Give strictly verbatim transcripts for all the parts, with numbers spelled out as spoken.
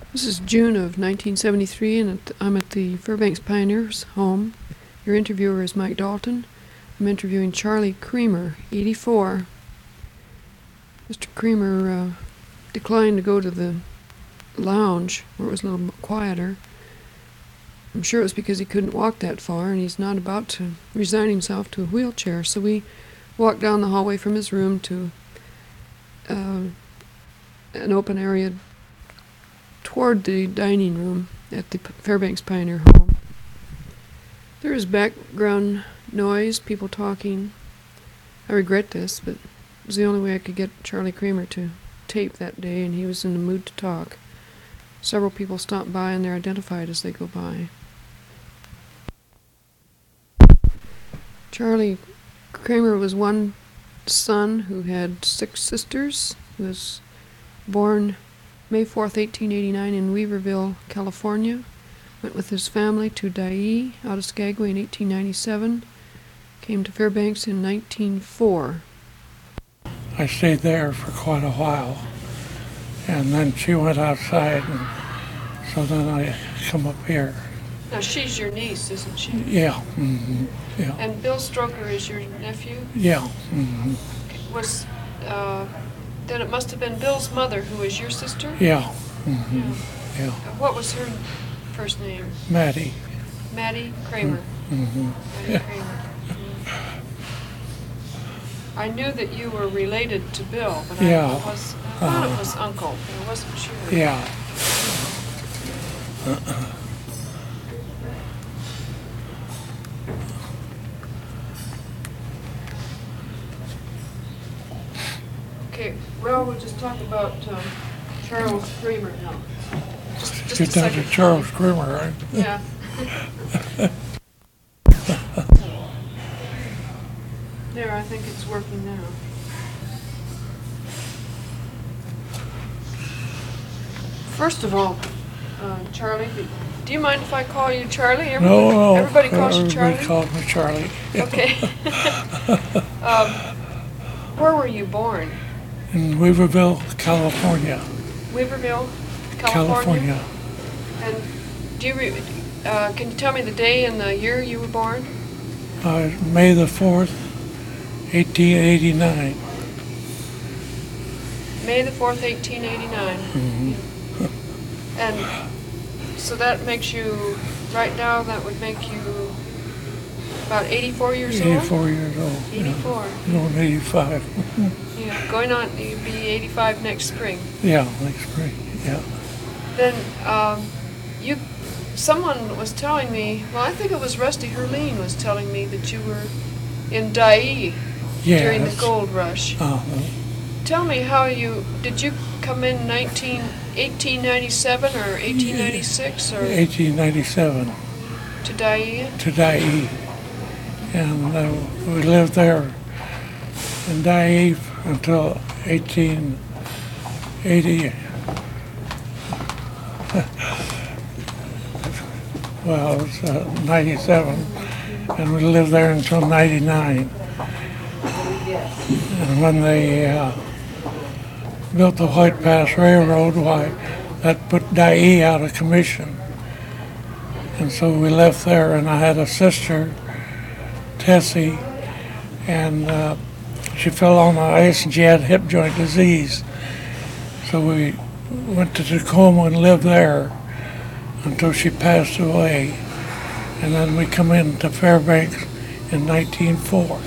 This is June of nineteen seventy-three, and at- I'm at the Fairbanks Pioneers home. Your interviewer is Mike Dalton. I'm interviewing Charlie Creamer, eighty-four. Mister Creamer uh, declined to go to the lounge, where it was a little quieter. I'm sure it was because he couldn't walk that far, and he's not about to resign himself to a wheelchair. So we walked down the hallway from his room to uh, an open area toward the dining room at the P- Fairbanks Pioneer home. There is background noise, people talking. I regret this, but it was the only way I could get Charlie Creamer to tape that day, and he was in the mood to talk. Several people stopped by, and they're identified as they go by. Charlie Creamer was one son who had six sisters. He was born May fourth, eighteen eighty-nine in Weaverville, California. Went with his family to Dyea out of Skagway in eighteen ninety-seven. Came to Fairbanks in nineteen oh four. I stayed there for quite a while, and then she went outside, and so then I come up here. Now she's your niece, isn't she? Yeah, mm-hmm, yeah, And Bill Stroker is your nephew? yeah, mm-hmm, Was, uh, then it must have been Bill's mother who was your sister? yeah, mm-hmm, Yeah. yeah. What was her first name? Maddie. Maddie Creamer. Mm-hmm. Maddie Yeah. Creamer. Mm. I knew that you were related to Bill, but Yeah. I was I thought Uh-huh. it was uncle, but I wasn't sure. Yeah. Okay, well, we'll just talk about um, Charles Creamer now. Just, just You're a down to second. Charles Creamer, right? Yeah. There, I think it's working now. First of all, uh, Charlie, do you mind if I call you Charlie? Everybody, No, no. everybody calls you Charlie? Everybody calls me Charlie. Okay. um, where were you born? In Weaverville, California. Weaverville, California? California. And do you re- uh, can you tell me the day and the year you were born? Uh, May the fourth, eighteen eighty-nine. May the fourth, eighteen eighty-nine. Mm-hmm. And so that makes you, right now, that would make you about eighty-four years old? eighty-four years old. yeah. eighty-four. No, I'm eighty-five. Yeah, going on, you'll be eighty-five next spring. Yeah, next spring, yeah. Then, um, you, someone was telling me, well, I think it was Rusty Herline was telling me that you were in Dyea Yes. during the gold rush. Uh-huh. Tell me how you, did you come in nineteen, eighteen ninety-seven or eighteen ninety-six or eighteen ninety-seven to Dyea? to Dyea. And uh, we lived there in Dyea until eighteen eighty. Well, it was uh, ninety-seven, and we lived there until ninety-nine. And when they uh, built the White Pass Railroad, why, that put Dyea out of commission. And so we left there, and I had a sister, Tessie, and uh, she fell on the ice and she had hip joint disease. So we went to Tacoma and lived there until she passed away. And then we come into Fairbanks in nineteen oh four.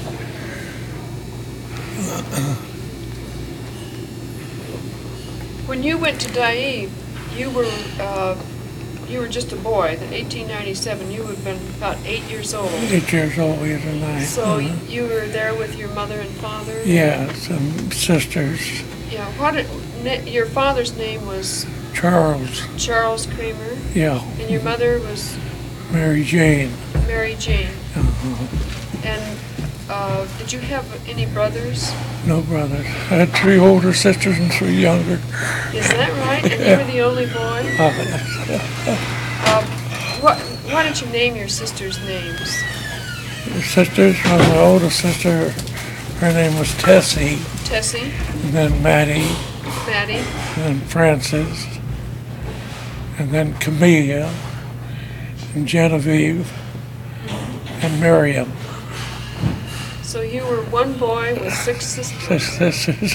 When you went to Dyea, you were, uh, you were just a boy. In eighteen ninety-seven, you would have been about eight years old. Eight years old, eight or nine. So Uh-huh. you were there with your mother and father? Yes, and sisters. Yeah. What? Did, ne- your father's name was Charles, Charles Creamer, yeah, and your mother was Mary Jane. Mary Jane. Uh-huh. And uh, did you have any brothers? No brothers. I had three older sisters and three younger. Is that right? And you were the only boy? Uh, Uh, what? Why don't you name your sisters' names? sisters, well, my oldest sister, her name was Tessie, Tessie, and then Maddie, Maddie, and then Frances, and then Camilla, and Genevieve, and Miriam. So you were one boy with six sisters. Six sisters.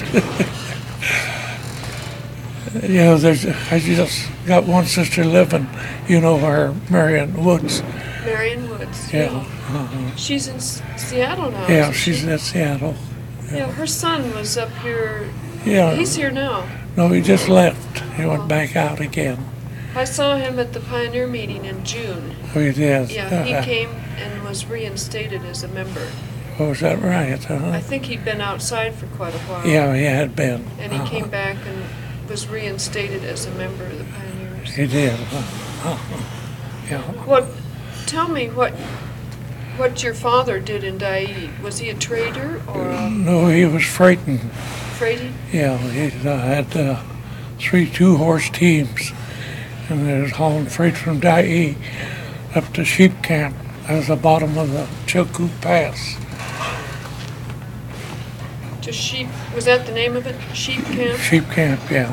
You know, there's, I just got one sister living, you know her, Marion Woods. Marion Woods. Yeah. Uh-huh. She's in S- Seattle now. Yeah, isn't she's she? in Seattle. Yeah, her son was up here. Yeah. He's here now. No, he just left. He went back out again. I saw him at the Pioneer meeting in June. Oh, he did? Yeah, he Uh-huh. came and was reinstated as a member. Oh, is that right? I Uh-huh. think he'd been outside for quite a while. Yeah, he had been. And he Uh-huh. came back and was reinstated as a member of the Pioneers. He did. Uh-huh. Yeah. What? Tell me what what your father did in Dyea. Was he a trader or a No, he was freighting. freighting? Yeah, he uh, had uh, three two-horse teams, and they was hauling freight from Dyea up to Sheep Camp. That was the bottom of the Chilkoot Pass. Just sheep? Was that the name of it? Sheep camp? Sheep Camp, yeah.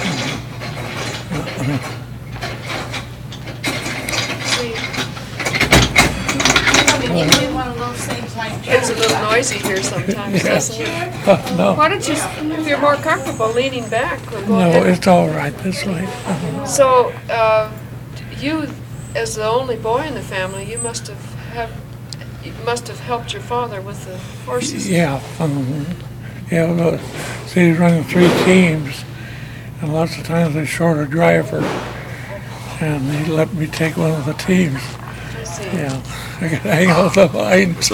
See, One of those things like it's a little noisy here sometimes, doesn't it? Uh, no, Why don't you, if you're more comfortable leaning back, or go no, ahead. it's all right this way. Uh-huh. So, uh, you, as the only boy in the family, you must have, have you must have helped your father with the horses. Yeah, um, yeah. Look, see, he's running three teams, and lots of times they short a driver, and he let me take one of the teams. I see. Yeah, I could hang out the lines.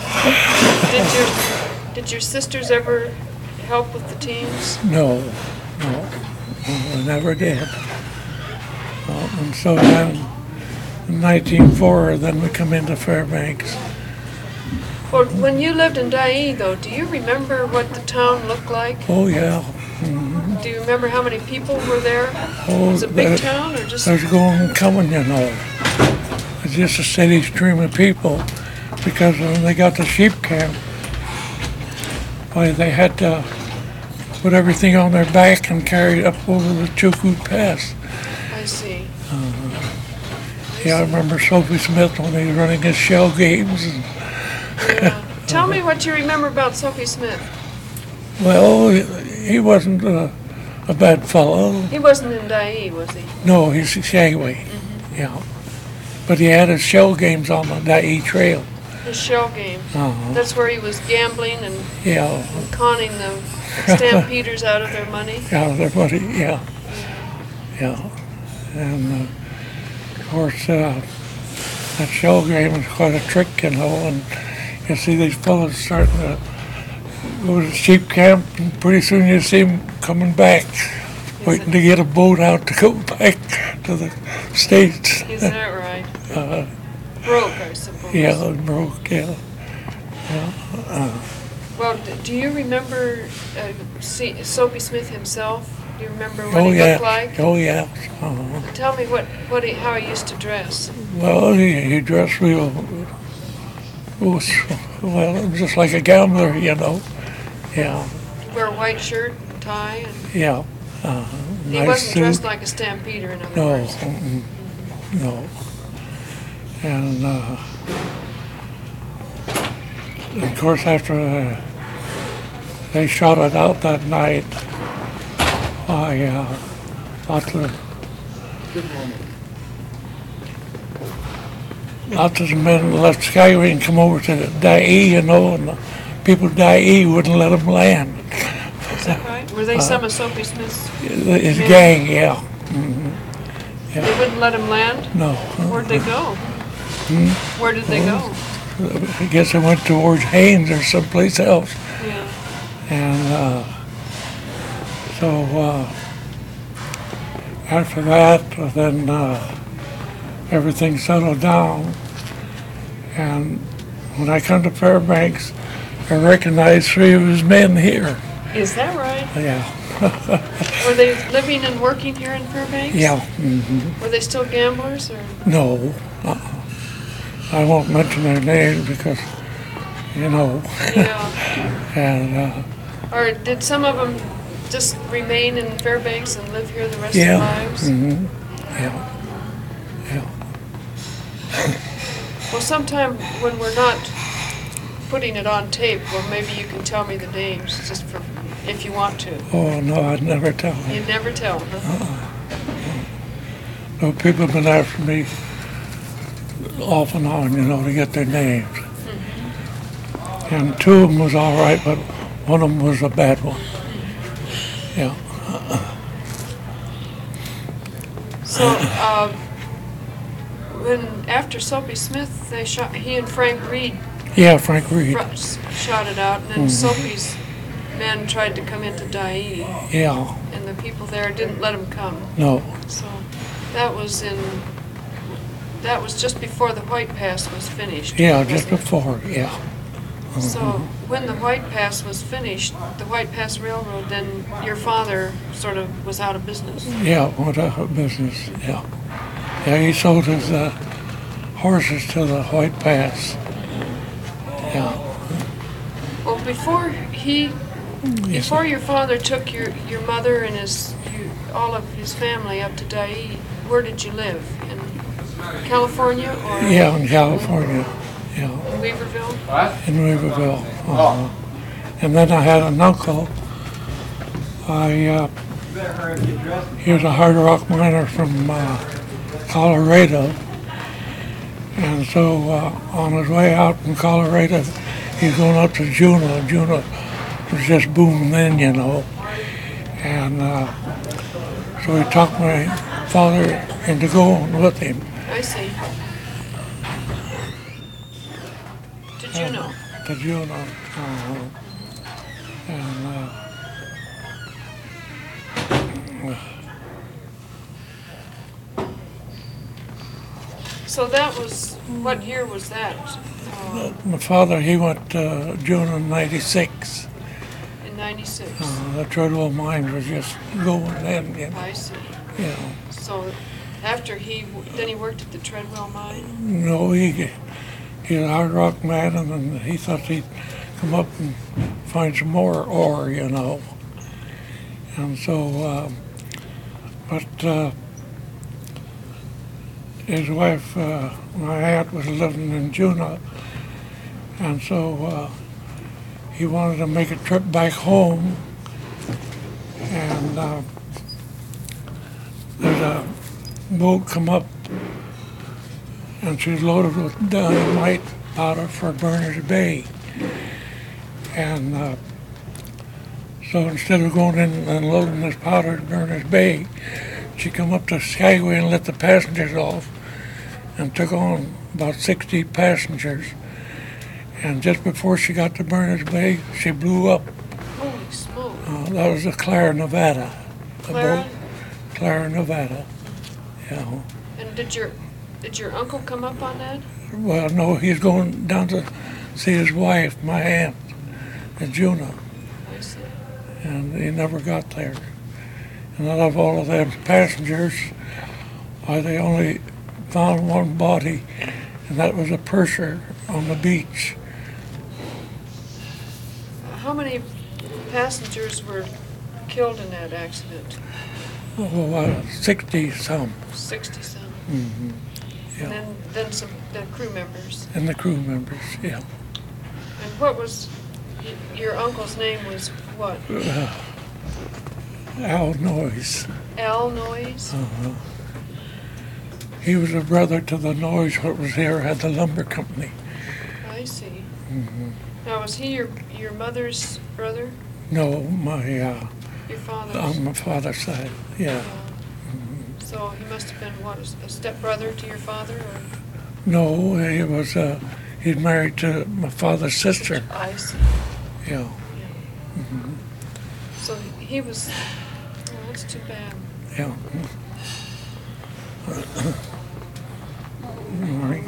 Did your did your sisters ever help with the teams? No, no, I never did. Well, and so then, in nineteen oh four, then we come into Fairbanks. Well, when you lived in Dyea, though, do you remember what the town looked like? Oh yeah, Do you remember how many people were there? oh, Was it a big there- town or just? there's going and coming, you know. It's just a steady stream of people, because when they got to Sheep Camp, why they had to put everything on their back and carry it up over the Chilkoot Pass. I see. Yeah, I remember Sophie Smith when he was running his shell games. And, Yeah. Tell me what you remember about Sophie Smith. well, he, he wasn't a, a bad fellow. He wasn't in Dyea, was he? No, he's Shagway. Yeah. But he had his shell games on the Dyea Trail. His shell game. Uh-huh. That's where he was gambling and Yeah, conning the stampeders out of their money. yeah, everybody, yeah. Yeah. And uh, of course, uh, that shell game is quite a trick, you know, and you see these fellows starting to go to Sheep Camp, and pretty soon you see them coming back, waiting to get a boat out to go back to the States. Is that right? Uh, Broke, I suppose. yeah, it broke, yeah. Well, d- do you remember uh, see, Soapy Smith himself? Do you remember what Oh, he yeah. looked like? Oh, yeah. Uh-huh. Tell me what, what he, how he used to dress. Well, he, he dressed real, was, well, just like a gambler, you know. Yeah, Wear a white shirt and tie, and yeah. Uh, he nice wasn't suit. dressed like a stampeder, in other No, words. mm-mm, no. And uh, of course, after uh, they shot it out that night, I uh, thought the lots of the men left Skyway and come over to the Dyea, you know, and the people at Dyea wouldn't let them land. Is that right? Were they some of Soapy Smith's? His Men? gang, yeah. They wouldn't let him land? No. Where'd they go? Where did they go? I guess they went towards Haynes or someplace else. Yeah. And uh, so uh, after that, then uh, everything settled down. And when I come to Fairbanks, I recognized three of his men here. Is that right? Yeah, Were they living and working here in Fairbanks? yeah. hmm Were they still gamblers, or? No, uh-uh. I won't mention their names because, you know, Yeah. and uh, Or did some of them just remain in Fairbanks and live here the rest yeah, of their lives? hmm yeah. Yeah. Well, sometime when we're not putting it on tape, well, maybe you can tell me the names, just for, if you want to. Oh, no, I'd never tell them. You'd never tell, huh? No, people have been after me off and on, you know, to get their names. Mm-hmm. And two of them was all right, but one of them was a bad one. Yeah. So, uh, when, after Soapy Smith, they shot, he and Frank Reed Yeah, Frank Reed. fr- shot it out, and then Mhm. Soapy's men tried to come into Dyea, Yeah. and the people there didn't let them come. No. So, that was in, that was just before the White Pass was finished. Yeah, just wasn't it? before. Yeah. So, when the White Pass was finished, the White Pass Railroad, then your father sort of was out of business. Yeah, went out of business. Yeah. Yeah, he sold his uh, horses to the White Pass. Yeah. Well, before he, Yes, before your father took your, your mother and his, you, all of his family up to Dyea, where did you live? In California or yeah, in California. Yeah, in Weaverville? in Weaverville. Uh-huh. And then I had an uncle. I uh, he was a hard rock miner from uh, Colorado, and so uh, on his way out from Colorado, he's going up to Juneau. Juneau was just booming then, you know, and uh, so he talked my father into going with him. I see. To Juneau. To Juneau. Uh-huh. And uh, So that was, what year was that? Uh, my father, he went to Juneau in ninety-six. in ninety-six? Uh, the Treadwell mine was just going then, you know. I see. You know. So after he, then he worked at the Treadwell mine? No, he, he was a hard rock man, and then he thought he'd come up and find some more ore, you know. And so, um, but uh, his wife, uh, my aunt, was living in Juneau, and so uh, he wanted to make a trip back home, and uh, there's a boat come up, and she's loaded with dynamite powder for Berners Bay. And uh, so instead of going in and loading this powder at Berners Bay, she come up to Skyway and let the passengers off, and took on about sixty passengers. And just before she got to Berners Bay, she blew up. Holy smoke. Uh, that was the Clara, Nevada. The Clara? boat, Clara, Nevada. Yeah. And did your, did your uncle come up on that? Well, no, he's going down to see his wife, my aunt, in Juneau, I see. and he never got there. And out of all of them passengers, why, they only found one body, and that was a purser on the beach. How many passengers were killed in that accident? Oh, uh, sixty some. Sixty-some. Mm-hmm. Yeah. And then, then some, the crew members. And the crew members, yeah. And what was, y- your uncle's name was what? Al Noyes. Al Noyes? Uh-huh. He was a brother to the Noyes what was here, had the lumber company. I see. Mm-hmm. Now, was he your, your mother's brother? No, my, uh, Your father's? on my father's side, yeah. Uh, So he must have been, what, a stepbrother to your father, or? No, he was, uh, he's married to my father's sister, I see. yeah. Yeah. So he was, oh, that's too bad. Yeah. All right.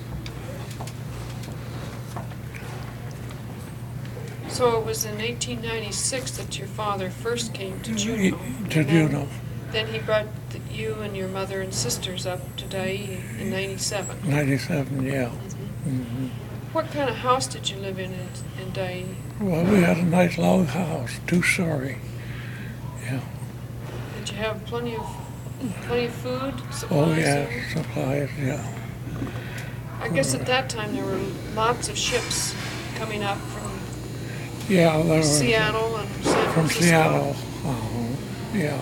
So it was in eighteen ninety-six that your father first came to Juneau. To and then- Juneau, Then he brought the- you and your mother and sisters up to Dyea in ninety-seven. ninety-seven, yeah. Mhm. What kind of house did you live in in, in Dyea? Well, we had a nice log house, two-story, yeah. Did you have plenty of Plenty of food, Oh, supplies yeah, there? supplies, yeah. I guess at that time there were lots of ships coming up from Yeah, there was. Seattle and San From Francisco. Seattle, uh-huh, yeah.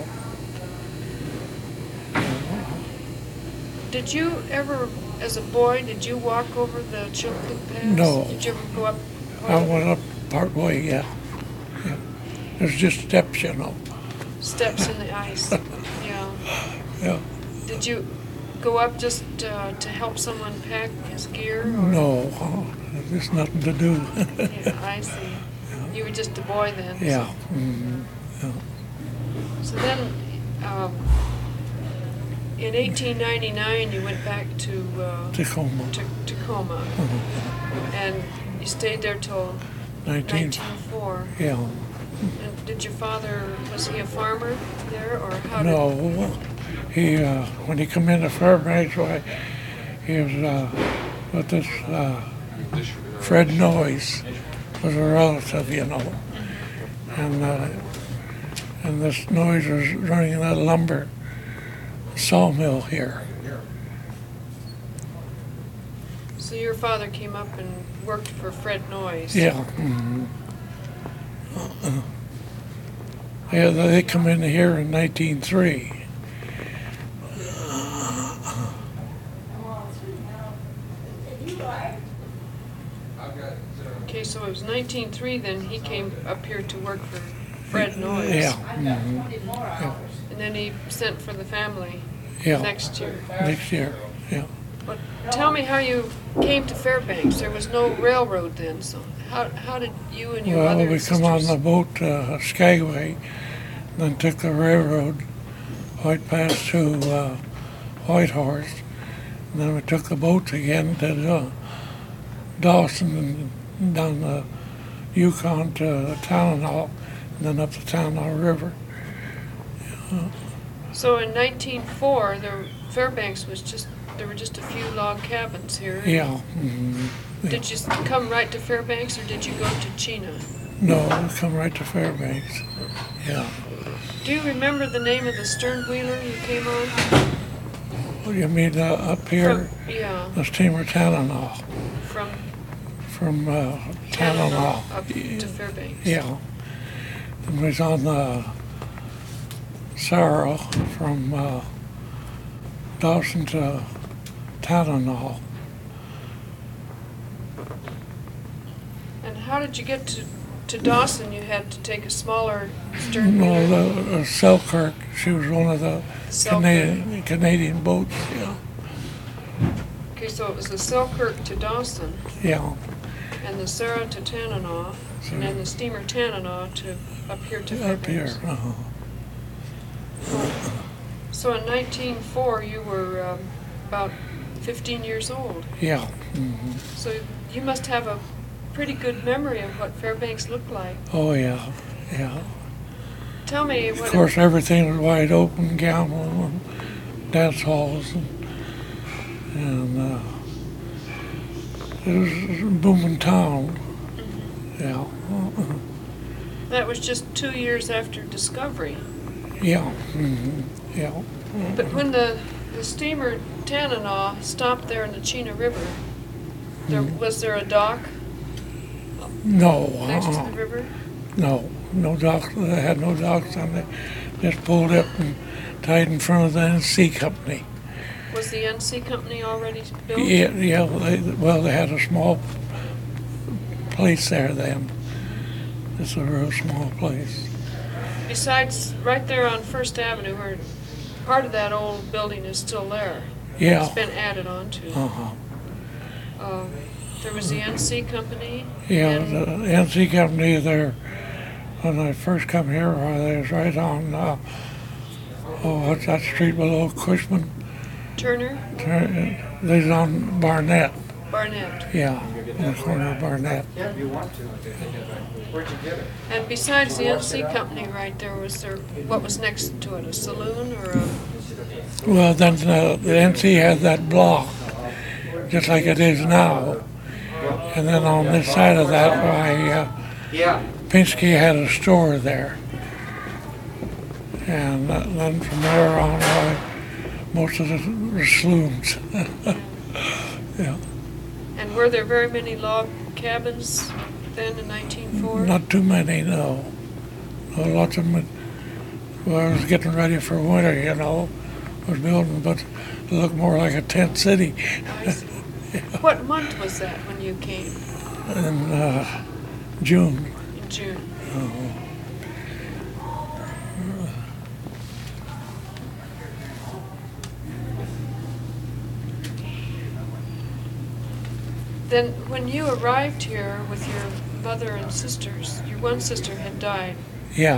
Did you ever, as a boy, did you walk over the Chilkoot Pass? No. Did you ever go up? I went up part way, yeah. yeah. There's just steps, you know. Steps in the ice. Yeah. Yeah. Did you go up just uh, to help someone pack his gear? Or? No, uh, there's nothing to do. Yeah, I see. You were just a boy then. yeah. mhm, yeah. So then, um, in eighteen ninety-nine, you went back to uh, Tacoma. to Tacoma, Uh-huh. and you stayed there till Nineteen. nineteen oh four. Yeah. And did your father, was he a farmer there, or how did? No, he uh, when he come into Fairbanks, why he was uh, with this uh, Fred Noyes was a relative, you know, and uh, and this Noyes was running that lumber sawmill here. So your father came up and worked for Fred Noyes. Yeah. mhm. Uh, yeah, they come in here in nineteen oh three. Okay, so it was nineteen oh three. Then he came up here to work for Fred Noyes. Yeah. mhm, And then he sent for the family Yeah. next year. Next year. Yeah. But tell me how you came to Fairbanks. There was no railroad then, so how how did you and your Well, mother we and come on sisters? the boat, uh, Skagway, then took the railroad, White Pass to uh, Whitehorse, and then we took the boats again to uh, Dawson and down the Yukon to Talanoa, and then up the Talanoa River. So in nineteen oh four, the Fairbanks was just there were just a few log cabins here. Yeah. mhm. Did you s- come right to Fairbanks, or did you go to Chena? No, we come right to Fairbanks. Yeah. Do you remember the name of the stern wheeler you came on? What do you mean uh, up here? From, yeah, The steamer Talanoa, from from uh, Talanoa Talanoa. up to Fairbanks. Yeah. And was on the Sorrow from uh, Dawson to Talanoa. And how did you get to, to Dawson? You had to take a smaller stern No, wheeler. the uh, Selkirk, she was one of the Selkirk. Canadian, Canadian boats. Yeah. Okay, so it was the Selkirk to Dawson, Yeah. and the Sarah to Tanana, and then the steamer Tanana to up here to Up here. Fairbanks. Uh-huh. So in nineteen oh four, you were um, about fifteen years old. Yeah. hmm So you must have a pretty good memory of what Fairbanks looked like. Oh, yeah. Yeah. Tell me Of what. course, everything was wide open, gambling and dance halls, and, and uh, it was a booming town. Yeah, uh, That was just two years after Discovery. yeah, hmm yeah. But when the, the steamer Tanana stopped there in the Chena River, there Mhm. was there a dock No, next to uh-uh. the river? no, no docks. They had no docks on it. Just pulled up and tied in front of the N C company. Was the N C company already built? Yeah, yeah. They, well, they had a small place there then. It's a real small place. Besides, right there on First Avenue, where part of that old building is still there. Yeah. It's been added on to. Uh-huh. Um, there was the N C company. Yeah, and the N C company there, when I first come here, uh, they was right on, uh, oh, what's that street below Cushman? Turner, Turn- They was on Barnett, Barnett. yeah, on the corner of Barnett. Yeah, if you want to. Where'd you get it? And besides the N C company right there, was there, what was next to it, a saloon or a, Well, then uh, the N C had that block, just like it is now. And then on this side of that, why, uh, Yeah. Pinsky had a store there. And uh, then from there on, I most of the, the saloons. Yeah, And were there very many log cabins then in nineteen four? not too many, no. No, lots of them. Well, I was getting ready for winter, you know, was building, but it looked more like a tent city. I see. What month was that when you came? In uh, June. In June? Then, when you arrived here with your mother and sisters, your one sister had died. Yeah.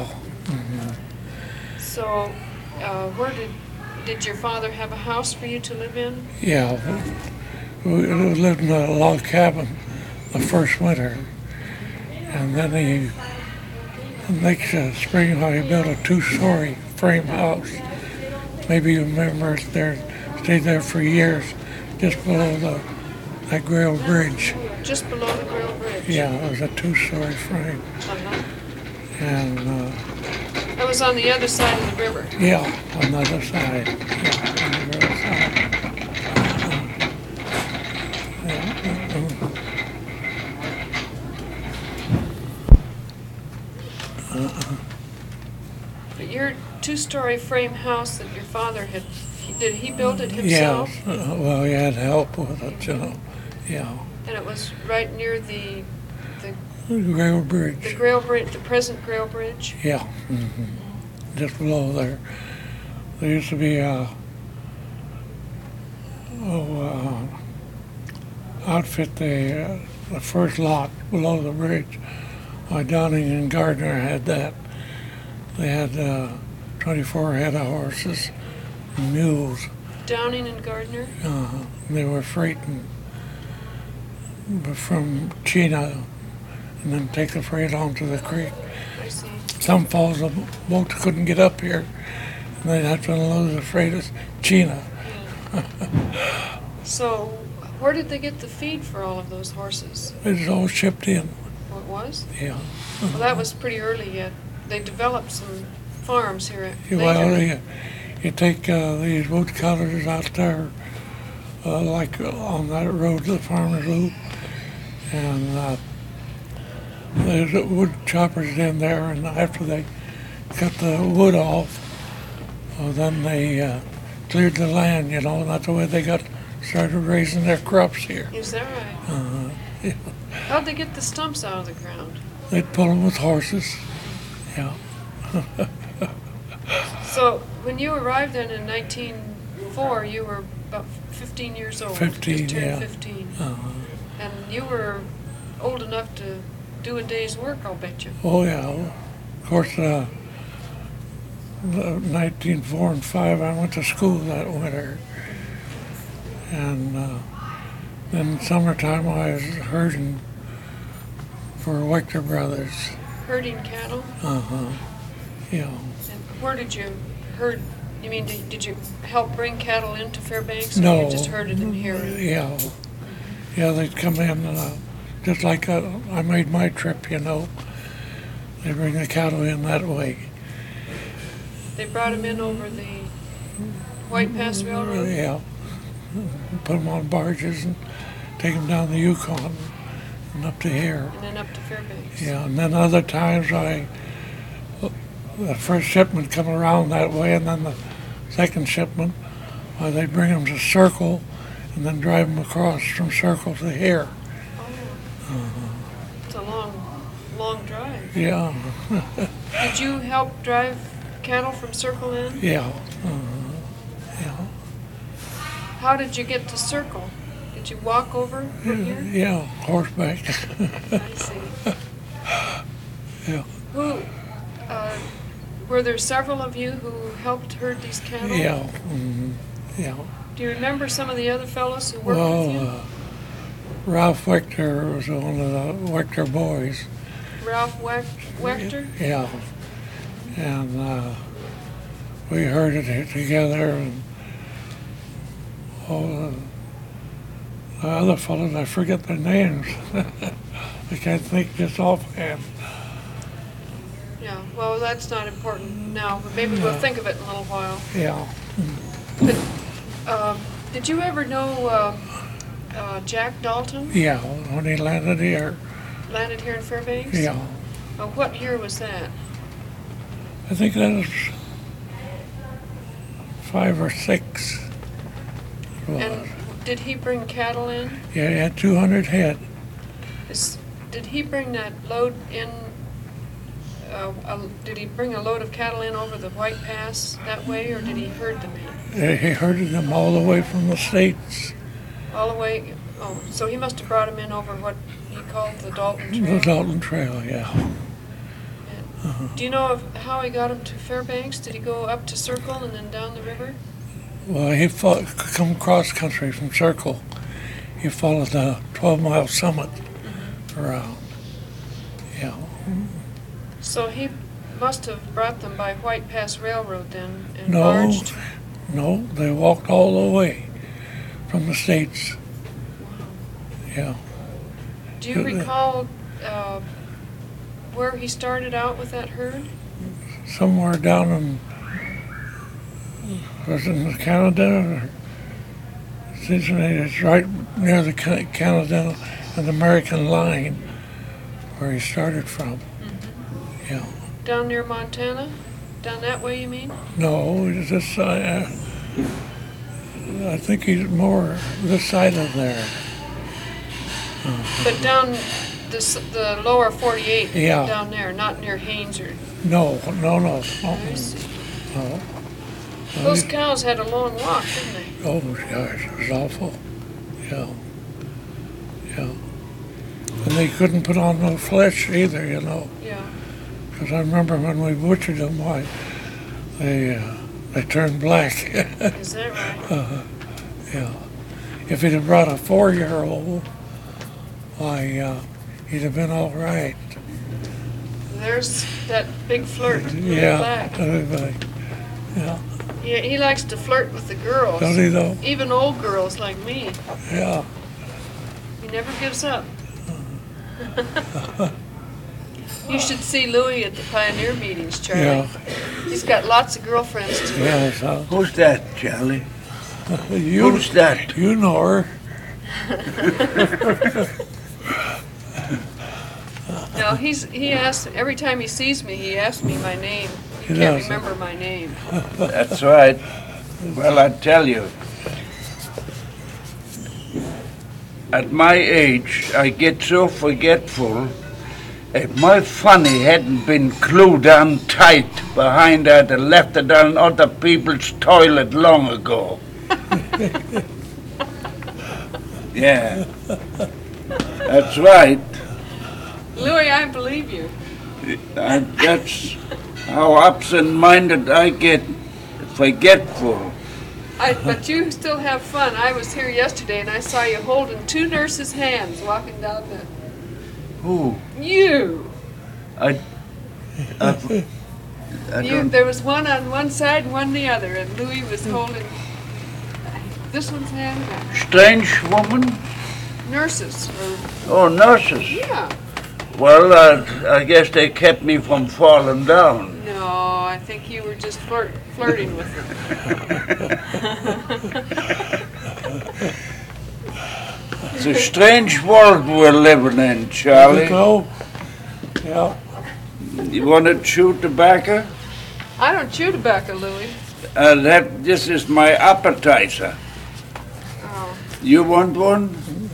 So, uh, where did did your father have a house for you to live in? Yeah. We we lived in a log cabin the first winter. And then he, next uh, spring, he built a two-story frame house. Maybe you remember it there, stayed there for years, just below the that Grail Bridge. Just below the Grail Bridge. Yeah, it was a two-story frame. Uh-huh. And uh, That was on the other side of the river. yeah, on the other side. Yeah, on the other side. But your two-story frame house that your father had, he, did he build it himself? Yeah, uh, well, he had help with it, you know. Yeah, And it was right near the the, Grail the Bridge. Grail Bridge, the present Grail Bridge. Yeah, hmm just below there. There used to be a oh, uh, outfit the uh, the first lot below the bridge. Uh, Downing and Gardner had that. They had uh, twenty-four head of horses and mules. Downing and Gardner. Uh, they were freighting from China and then take the freight onto the creek. I see. Some falls the boats couldn't get up here, and they'd have to unload the freight at China. So, where did they get the feed for all of those horses? It was all shipped in. What was? Yeah. Well, that was pretty early yet. They developed some farms here at Well, later. you, you take uh, these wood cutters out there, uh, like uh, on that road to the Farmer's Loop, and uh, there's wood choppers in there, and after they cut the wood off, well, then they uh, cleared the land, you know, and that's the way they got started raising their crops here. Is that right? Uh, yeah. How'd they get the stumps out of the ground? They'd pull them with horses. Yeah. So, when you arrived then in nineteen oh four, you were about fifteen years old. fifteen, Just turned yeah. fifteen. Uh, And you were old enough to do a day's work, I'll bet you. oh yeah. Of course, uh, nineteen oh four and five, I went to school that winter, and uh, then summertime I was herding for Wechter Brothers. Herding cattle? Uh huh. Yeah. And where did you herd? You mean, did, did you help bring cattle into Fairbanks? Or No. you just herded them here? Yeah. Yeah, they'd come in, uh, just like uh, I made my trip, you know. They bring the cattle in that way. They brought them in over the White Pass Railroad? Yeah. Put them on barges and take them down the Yukon and up to here. And then up to Fairbanks? Yeah, and then other times I, the first shipment come around that way, and then the second shipment, uh, they bring them to Circle and then drive them across from Circle to here. Oh. It's a long, long drive. Yeah, Did you help drive cattle from Circle in? yeah, uh, yeah, How did you get to Circle? Did you walk over from here? yeah, horseback. I see. Yeah, Who, uh, were there several of you who helped herd these cattle? yeah, mhm, yeah. Do you remember some of the other fellows who worked with Well, you? uh, Ralph Wechter was one of the Wechter boys. Ralph Weck- Wechter? Yeah, and uh, we herded it together, and all the, the other fellows, I forget their names. I can't think just offhand. Yeah, well, that's not important now, but maybe we'll Yeah. think of it in a little while. Yeah, But Um, did you ever know uh, uh, Jack Dalton? Yeah, when he landed here, Landed here in Fairbanks? yeah. Uh, what year was that? I think that was five or six. It was. And did he bring cattle in? Yeah, he had two hundred head. Is, did he bring that load in? Uh, a, did he bring a load of cattle in over the White Pass that way, or did he herd them in? Uh, He herded them all the way from the States, All the way? Oh, so he must have brought them in over what he called the Dalton the Trail. Dalton Trail, yeah. Do you know of how he got them to Fairbanks? Did he go up to Circle and then down the river? Well, he fought, come cross country from Circle. He followed the twelve mile summit around. Yeah. So he must have brought them by White Pass Railroad then and No, barged. no, they walked all the way from the States. Yeah. Do you recall uh, where he started out with that herd? Somewhere down in, was it in Canada? Or, Cincinnati, it's right near the Ca- Canada and American line where he started from. Yeah. Down near Montana? Down that way, you mean? No, it's this side. Uh, I think he's more this side of there. But down this, the lower forty-eight, Yeah. down there, not near Haines or. No, no, no. I Uh-uh, see. no. Those cows had a long walk, didn't they? Oh, gosh, it was awful. Yeah. Yeah. And they couldn't put on no flesh either, you know. Yeah. Because I remember when we butchered them, why, they, uh, they turned black. Is that right? uh, yeah. If he'd have brought a four-year-old, why, uh, he'd have been all right. There's that big flirt. with the Yeah. Black. Everybody. Yeah. Yeah, he likes to flirt with the girls. Does he though? Even old girls like me. Yeah. He never gives up. You should see Louis at the Pioneer meetings, Charlie. Yeah. He's got lots of girlfriends too. Yeah. So, Who's that, Charlie? you, Who's that? you know her. No, he's he asks every time he sees me. He asks me my name. He He can't does. remember my name. That's right. Well, I tell you, at my age, I get so forgetful. If my funny hadn't been glued down tight behind, I'd have left it on other people's toilet long ago. Yeah, that's right. Louis, I believe you. I, that's how absent-minded I get, forgetful. I, but you still have fun. I was here yesterday and I saw you holding two nurses' hands walking down the. Who? You. I. I, I You. don't. There was one on one side and one the other, and Louis was holding this one's hand. and Strange woman? Nurses. Or, Oh, nurses. yeah. Well, uh, I guess they kept me from falling down. No, I think you were just flirt, flirting with them. It's a strange world we're living in, Charlie. Go. Yeah. You want to chew tobacco? I don't chew tobacco, Louis. Uh, that this is my appetizer. Oh, You want one?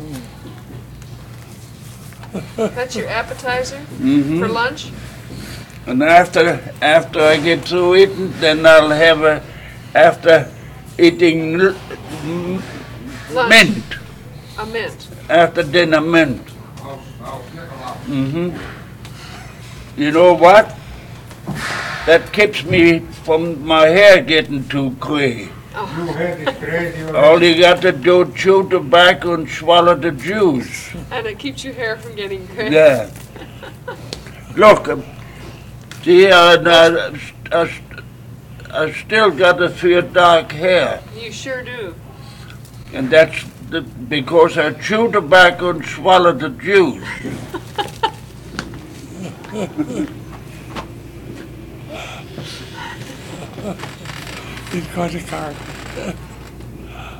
that's your appetizer Mm-hmm. for lunch? And after after I get through eating, then I'll have a after eating l- m- Lunch. mint. A mint. After dinner mint. Mm-hmm. You know what? That keeps me from my hair getting too gray. All you got to do is chew tobacco and swallow the juice. And it keeps your hair from getting gray. Yeah. Look, um, see, I, I, I, I still got a few dark hair. You sure do. And that's the, because I chew tobacco and swallow the juice. He's got a car.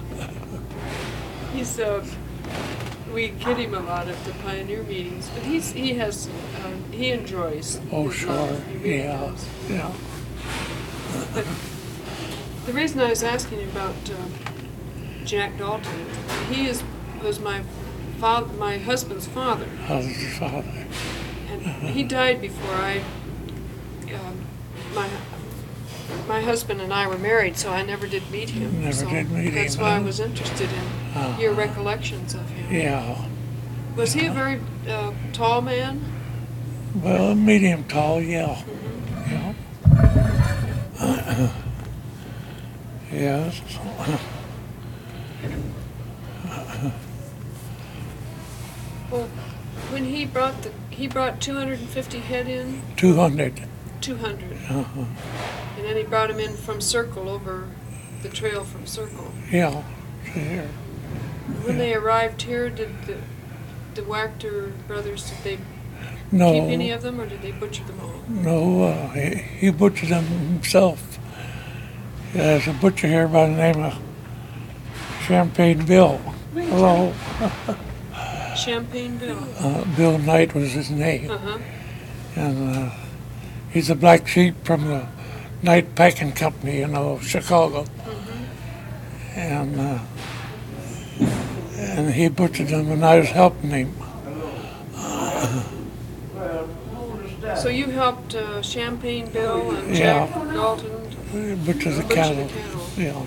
He's, uh, we kid him a lot at the Pioneer meetings, but he's, he has, um, he enjoys. Oh, his sure, life. He really yeah, does. yeah. But the reason I was asking you about uh, Jack Dalton, he is was my father, my husband's father, How's your father? and he died before I. Um, my my husband and I were married, so I never did meet him. Never so did meet That's him, why I huh? was interested in Uh-huh. your recollections of him. Yeah, Was he a very uh, tall man? well, medium tall, yeah. Yeah. Yes. Well, when he brought the he brought two hundred fifty head in, two hundred. two hundred, Uh-huh. and then he brought them in from Circle over the trail from Circle. Yeah, here. When they arrived here, did the the Wachter brothers did they No, keep any of them, or did they butcher them all? no, uh, he, he butchered them himself. There's a butcher here by the name of Champagne Bill. Hello. Champagne Bill. Uh, Bill Knight was his name. Uh huh. And uh, he's a black sheep from the Knight Packing Company, you know, Chicago. And uh, and he butchered them, and I was helping him. So you helped uh, Champagne Bill and Yeah. Jack Dalton He butchered the butcher cattle. the cattle. Yeah.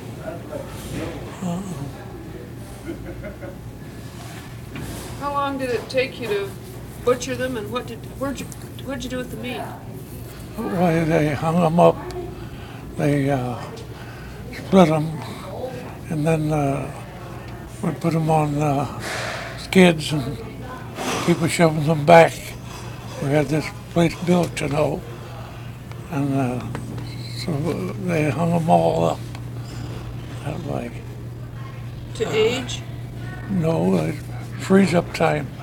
How long did it take you to butcher them, and what did where'd you what'd you do with the meat? Why they hung them up, they uh, split them, and then uh, we put them on uh, skids, and people shoving them back. We had this place built, you know, and uh, so they hung them all up that way. To age? No, uh, freeze up time.